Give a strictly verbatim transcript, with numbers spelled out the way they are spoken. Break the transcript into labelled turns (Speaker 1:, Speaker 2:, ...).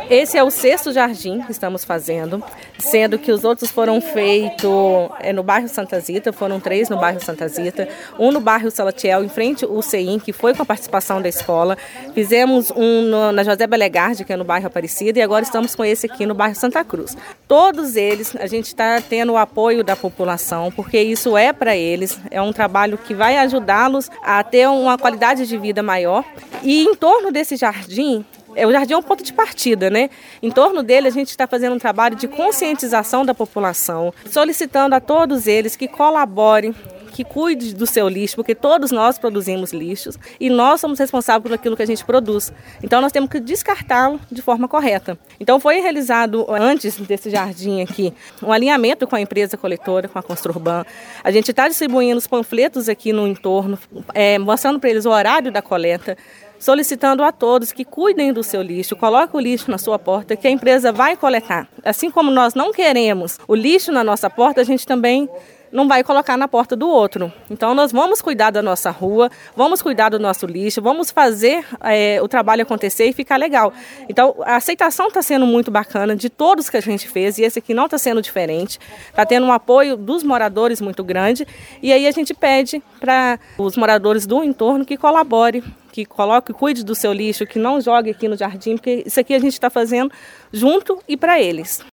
Speaker 1: Esse é o sexto jardim que estamos fazendo, sendo que os outros foram feitos é, no bairro Santa Zita, foram três no bairro Santa Zita, um no bairro Salatiel, em frente ao C I M, que foi com a participação da escola. Fizemos um no, na José Belegardi, que é no bairro Aparecida, e agora estamos com esse aqui no bairro Santa Cruz. Todos eles, a gente está tendo o apoio da população, porque isso é para eles, é um trabalho que vai ajudá-los a ter uma qualidade de vida maior. E em torno desse jardim, o jardim é um ponto de partida, né? Em torno dele a gente está fazendo um trabalho de conscientização da população, solicitando a todos eles que colaborem, que cuide do seu lixo, porque todos nós produzimos lixos e nós somos responsáveis por aquilo que a gente produz. Então nós temos que descartá-lo de forma correta. Então foi realizado, antes desse jardim aqui, um alinhamento com a empresa coletora, com a Construrban. A gente está distribuindo os panfletos aqui no entorno, é, mostrando para eles o horário da coleta, solicitando a todos que cuidem do seu lixo, coloquem o lixo na sua porta, que a empresa vai coletar. Assim como nós não queremos o lixo na nossa porta, a gente também não vai colocar na porta do outro. Então nós vamos cuidar da nossa rua, vamos cuidar do nosso lixo, vamos fazer é, o trabalho acontecer e ficar legal. Então a aceitação está sendo muito bacana de todos que a gente fez, e esse aqui não está sendo diferente. Está tendo um apoio dos moradores muito grande, e aí a gente pede para os moradores do entorno que colaborem, que coloque, cuide do seu lixo, que não jogue aqui no jardim, porque isso aqui a gente está fazendo junto e para eles.